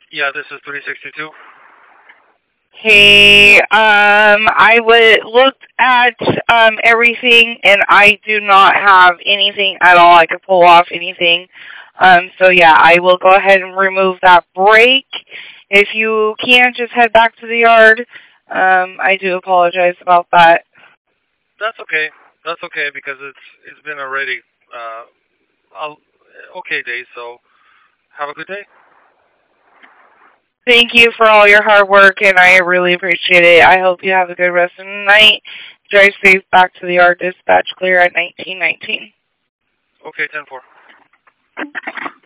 Yeah, this is 362. Hey, looked at everything, and I do not have anything at all. I could pull off anything. So yeah, I will go ahead and remove that brake. If you can, just head back to the yard. I do apologize about that. That's okay. That's okay because it's been already a okay day. So have a good day. Thank you for all your hard work, and I really appreciate it. I hope you have a good rest of the night. Drive safe back to the yard. Dispatch clear at 1919. Okay, 10-4.